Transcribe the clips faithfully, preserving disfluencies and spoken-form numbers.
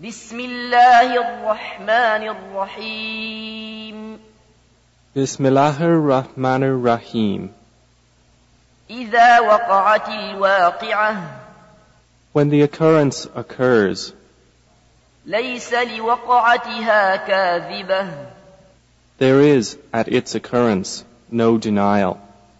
بسم الله الرحمن الرحيم بسم الله الرحمن الرحيم إذا وقعت الواقعة When the occurrence occurs, ليس لوقعتها كاذبة there is at its occurrence no denial.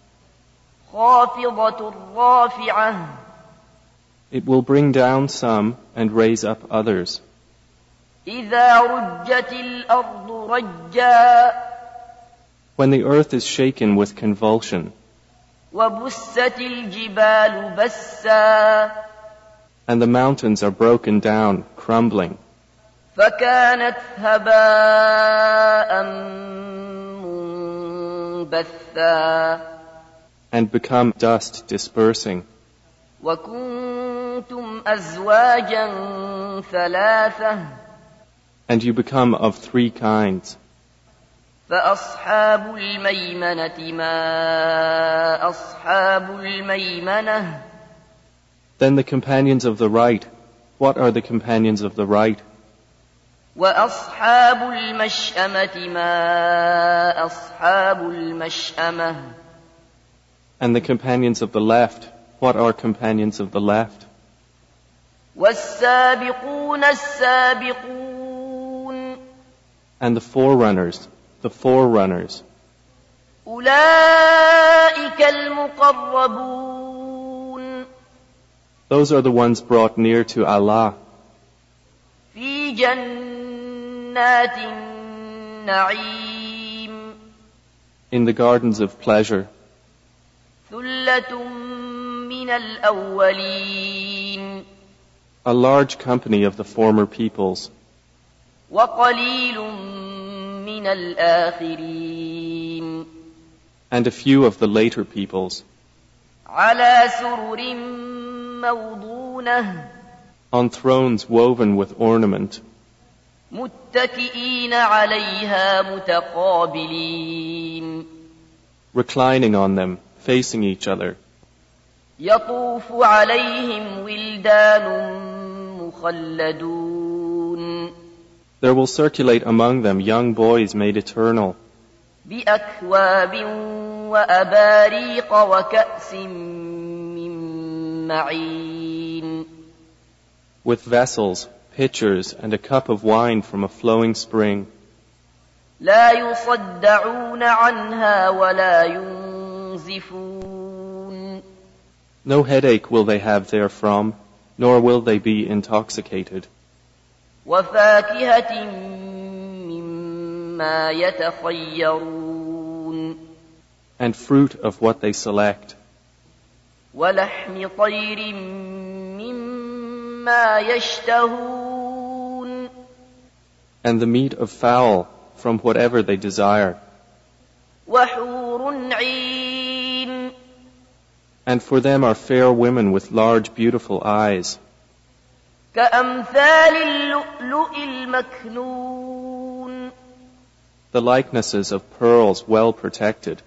خافضة رافعة It will bring down some and raise up others. إذا رجت الأرض رجا When the earth is shaken with convulsion, وبست الجبال بسا and the mountains are broken down, crumbling, فكانت هباء منبثا and become dust dispersing, وكنتم أزواجا ثلاثة and you become of three kinds. فأصحاب الميمنة ما أصحاب الميمنة Then the companions of the right, what are the companions of the right? وأصحاب المشأمة ما أصحاب المشأمة And the companions of the left, what are companions of the left? والسابقون السابقون And the forerunners, the forerunners. أولئك المقربون Those are the ones brought near to Allah في جنات النعيم in the gardens of pleasure. ثلة من الأولين A large company of the former peoples, وقليل من الآخرين and a few of the later peoples, على سرر موضونة on thrones woven with ornament, متكئين عليها متقابلين reclining on them, facing each other. يطوف عليهم ولدان مخلدون There will circulate among them young boys made eternal, بأكواب وأباريق وكأس من معين with vessels, pitchers, and a cup of wine from a flowing spring. لا يصدعون عنها ولا ينزفون No headache will they have therefrom, nor will they be intoxicated. وفاكهة مما يتخيرون And fruit of what they select, ولحم طير مما يشتهون and the meat of fowl from whatever they desire. وحور عين And for them are fair women with large beautiful eyes, كأمثال اللؤلؤ المكنون the likenesses of pearls well protected,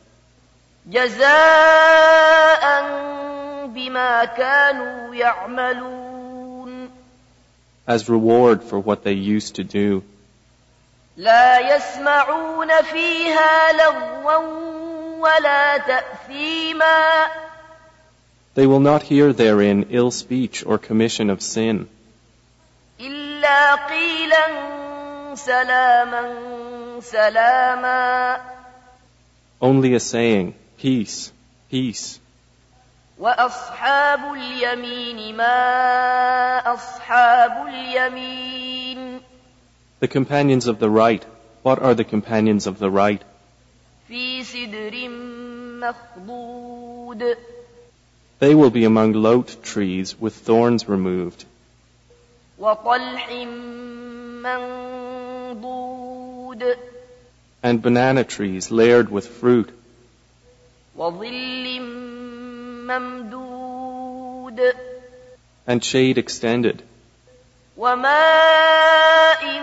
جزاء بما كانوا يعملون as reward for what they used to do. لا يسمعون فيها لغوا ولا تأثيما They will not hear therein ill speech or commission of sin, إلا قيلا سلاما سلاما only a saying, peace, peace. وأصحاب اليمين ما أصحاب اليمين The companions of the right, what are the companions of the right? في سدر مخضود They will be among lote trees with thorns removed, وطلح منضود and banana trees layered with fruit, وظل ممدود and shade extended, وماء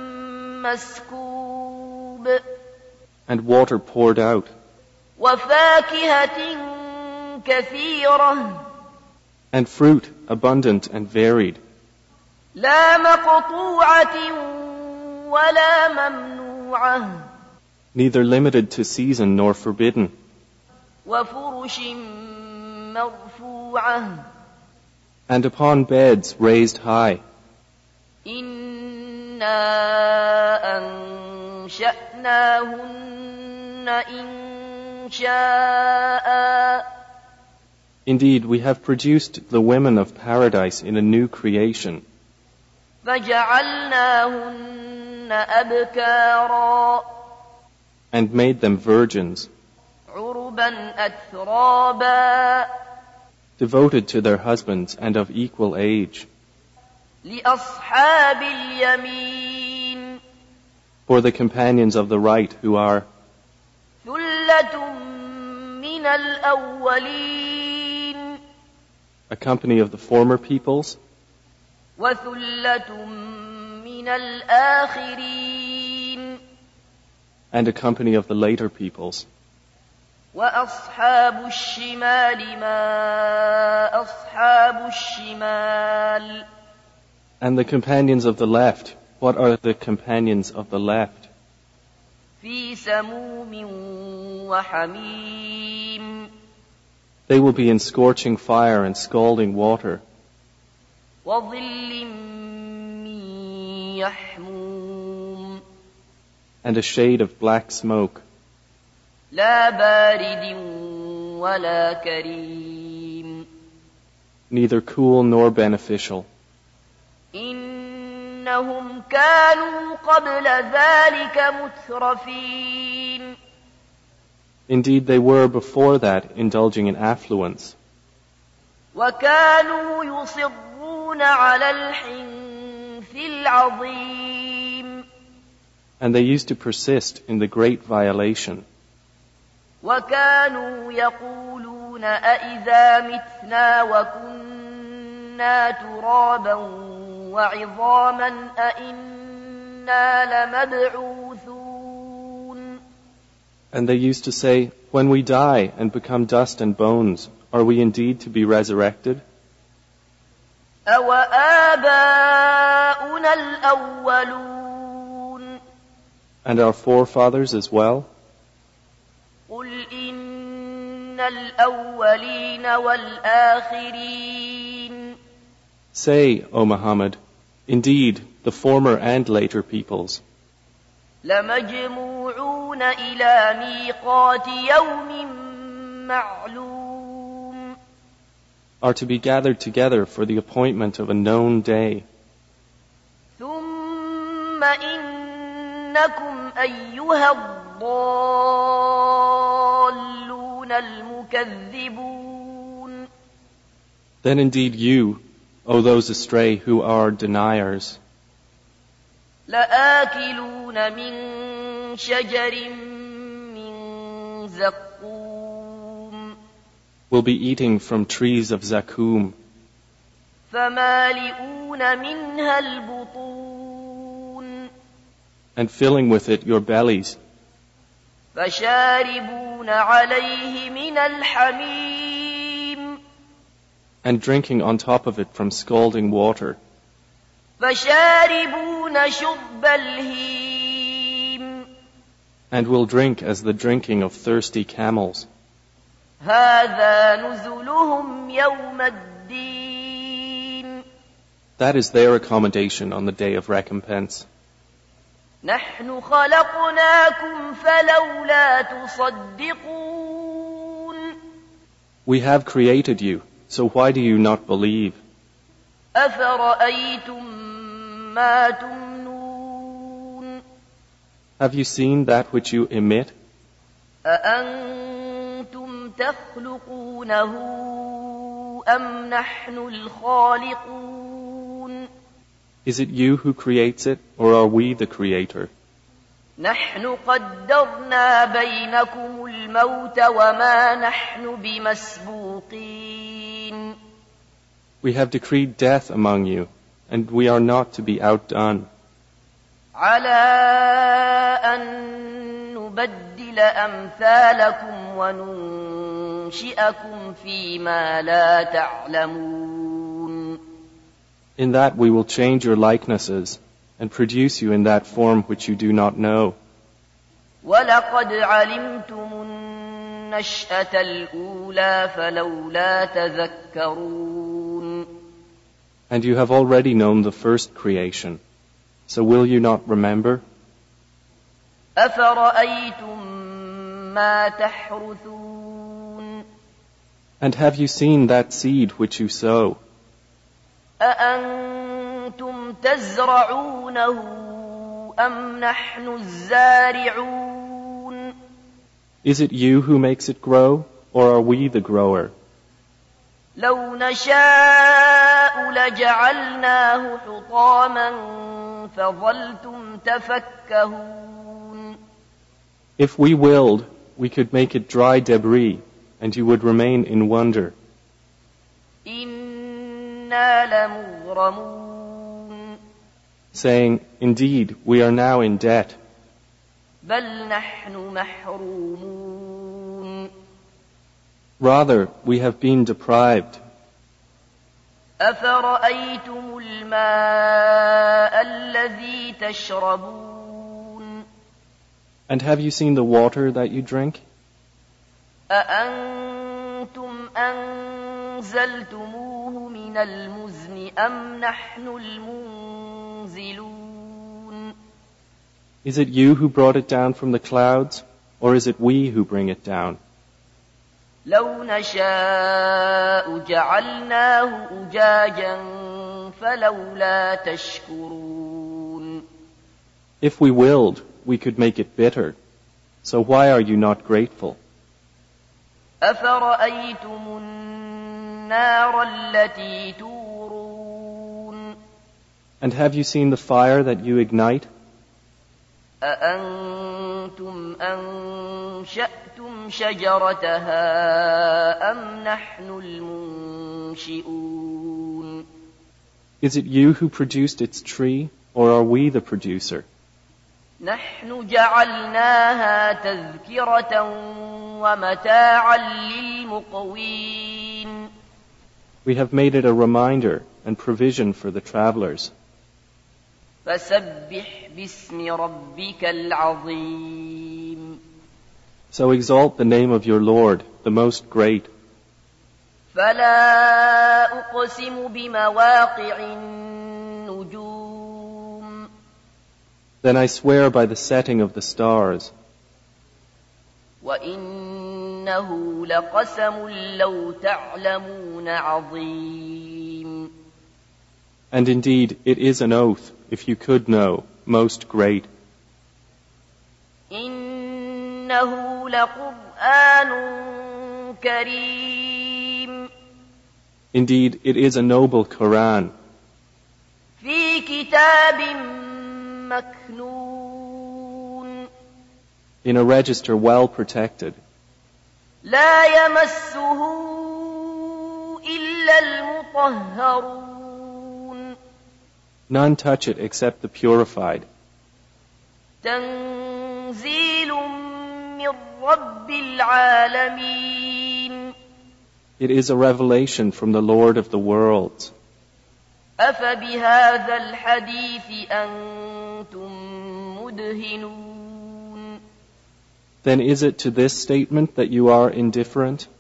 مسكوب and water poured out, وفاكهة كثيرة and fruit abundant and varied, لا مقطوعة ولا ممنوعة neither limited to season nor forbidden, وفرش مرفوعة and upon beds raised high. إنا أنشأناهن إنشاء Indeed, we have produced the women of paradise in a new creation, فجعلناهن أبكارا and made them virgins, عربا أترابا devoted to their husbands and of equal age, لأصحاب اليمين for the companions of the right who are ثلة من الأولين a company of the former peoples وثلة من الآخرين and a company of the later peoples. وأصحاب الشمال ما أصحاب الشمال And the companions of the left, what are the companions of the left? في سموم وحميم They will be in scorching fire and scalding water, وظل من يحموم and a shade of black smoke, لا بارد ولا كريم neither cool nor beneficial. إنهم كانوا قبل ذلك مترفين Indeed, they were before that indulging in affluence, وكانوا يصرون على الحنث العظيم and they used to persist in the great violation. وكانوا يقولون أئذا متنا وكنا ترابا وعظاما أئنا لمبعوثون And they used to say, when we die and become dust and bones, are we indeed to be resurrected? أَوَآبَاؤُنَا الْأَوَّلُونَ And our forefathers as well? قُلْ إِنَّ الْأَوَّلِينَ وَالْآخِرِينَ Say, O Muhammad, indeed, the former and later peoples لَمَجْمُوعُونَ إِلَى مِيقَاتِ يَوْمٍ مَّعْلُومٍ are to be gathered together for the appointment of a known day. ثُمَّ إِنَّكُمْ أَيُّهَا الضَّالُّونَ الْمُكَذِّبُونَ Then indeed you, O those astray who are deniers, لآكلون من شجر من زقوم will be eating from trees of zakum, فمالئون منها البطون and filling with it your bellies, فشاربون عليه من الحميم and drinking on top of it from scalding water, فشاربون شرب الهيم and will drink as the drinking of thirsty camels. هذا نزلهم يوم الدين That is their accommodation on the day of recompense. نحن خلقناكم فلولا تصدقون We have created you, so why do you not believe? أفرأيتم ما تمنون Have you seen that which you emit? أأنتم تخلقونه أم نحن الخالقون Is it you who creates it, or are we the creator? نحن قدرنا بينكم الموت وما نحن بمسبوقين We have decreed death among you, and we are not to be outdone. على أن نبدل أمثالكم وننشئكم فيما لا تعلمون In that we will change your likenesses and produce you in that form which you do not know. وَلَقَدْ عَلِمْتُمُ النَّشْأَةَ الْأُولَى فَلَوْلَا تَذَكَّرُونَ. And you have already known the first creation, so will you not remember? أَفَرَأَيْتُم مَّا تَحْرُثُونَ. And have you seen that seed which you sow? أَأَنتُمْ تَزْرَعُونَهُ أَمْ نَحْنُ الزَّارِعُونَ. Is it you who makes it grow, or are we the grower? لَوْ نَشَاءُ لَجَعَلْنَاهُ حُطَامًا فَظَلْتُمْ تَفَكَّهُونَ. If we willed, we could make it dry debris, and you would remain in wonder. إِنَّا لَمُغْرَمُونَ. Saying, indeed, we are now in debt. بَلْ نَحْنُ مَحْرُومُونَ. Rather, we have been deprived. أَفَرَأَيْتُمُ الْمَاءَ الَّذِي تَشْرَبُونَ. And have you seen the water that you drink? أَأَنتُمْ أَنزَلْتُمُوهُ مِنَ الْمُزْنِ أَمْ نَحْنُ الْمُنزِلُونَ. Is it you who brought it down from the clouds, or is it we who bring it down? لَوْ نَشَاءُ جَعَلْنَاهُ أُجَاجًا فَلَوْلَا تَشْكُرُونَ. If we willed, we could make it bitter. So why are you not grateful? أَفَرَأَيْتُمُ النَّارَ الَّتِي تُورُونَ. And have you seen the fire that you ignite? أَأَنتُمْ أَنشَأْتُمْ شَجَرَتَهَا أَمْ نَحْنُ الْمُنشِئُونَ. Is it you who produced its tree, or are we the producer? نَحْنُ جَعَلْنَاهَا تَذْكِرَةً وَمَتَاعًا لِلْمُقْوِينَ. We have made it a reminder and provision for the travelers. فَسَبِّحْ بِاسْمِ رَبِّكَ الْعَظِيمِ. So exalt the name of your Lord, the most great. فَلَا أُقْسِمُ بِمَوَاقِعِ النُّجُومِ. Then I swear by the setting of the stars. وَإِنَّهُ لَقَسَمٌ لَوْ تَعْلَمُونَ عَظِيمٌ. And indeed, it is an oath, if you could know, most great. إِنَّهُ لَقُرْآنٌ كَرِيمٌ. Indeed, it is a noble Quran. فِي كِتَابٍ مَكْنُونٍ. In a register well protected. لَا يَمَسُّهُ إِلَّا الْمُطَهَّرُونَ. None touch it except the purified. تَنزِيلٌ مِّن رَّبِّ الْعَالَمِينَ. It is a revelation from the Lord of the worlds. أَفَبِهَذَا الْحَدِيثِ أَنتُم مُّدْهِنُونَ. Then is it to this statement that you are indifferent?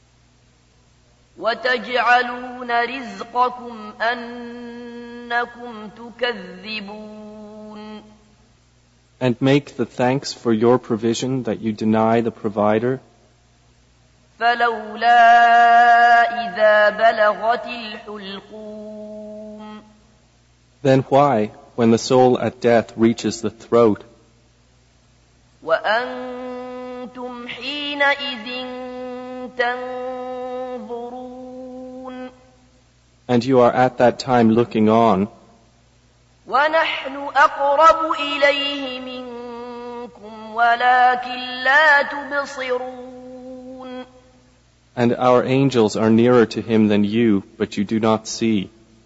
وَتَجْعَلُونَ رِزْقَكُمْ أَنَّكُمْ تُكَذِّبُونَ. And make the thanks for your provision that you deny the provider? فَلَوْلَا إِذَا بَلَغَتِ الْحُلْقُومَ. Then why, when the soul at death reaches the throat, وَأَنْتُمْ حِينَئِذٍ تَنظُرُونَ. and you are at that time looking on, وَنَحْنُ أَقْرَبُ إِلَيْهِ مِنكُمْ وَلَكِنْ لَا تُبْصِرُونَ. and our angels are nearer to him than you, but you do not see.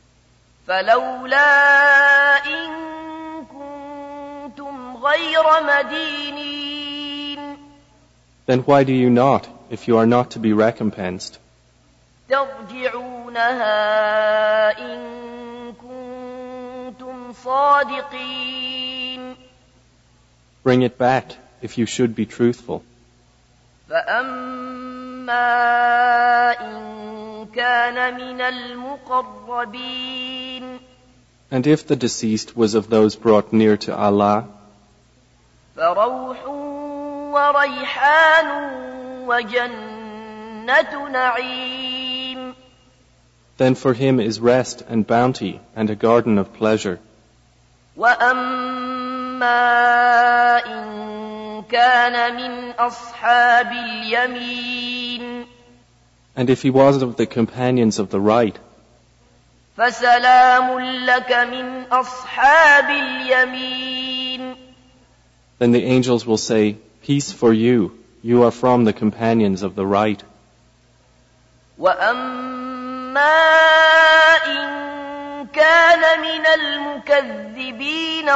فَلَوْلَا إِن كُنتُمْ غَيْرَ مَدِينِينَ. Then why do you not, if you are not to be recompensed? تَرْجِعُونَهَا إِن كُنتُمْ صادقين. Bring it back if you should be truthful. فأما إن كان من المقربين And if the deceased was of those brought near to Allah, فروح وريحان وجنة نعيم. then for him is rest and bounty and a garden of pleasure. وأما إن كان من أصحاب اليمين And if he was of the companions of the right, فسلام لك من أصحاب اليمين. then the angels will say, Peace for you, you are from the companions of the right. وأما إن كان من المكذبين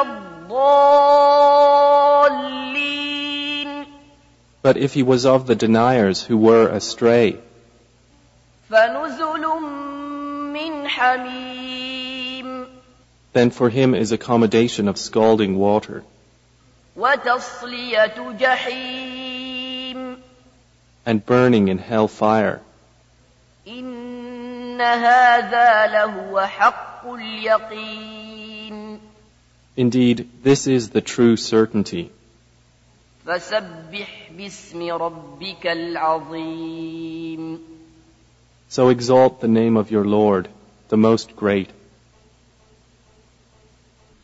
الضالين But if he was of the deniers who were astray, فنزل من حميم. then for him is accommodation of scalding water, وتصلية جحيم. and burning in hell fire. إن هذا لهو حق اليقين. Indeed, this is the true certainty. فسبح باسم ربك العظيم. So exalt the name of your Lord, the most great.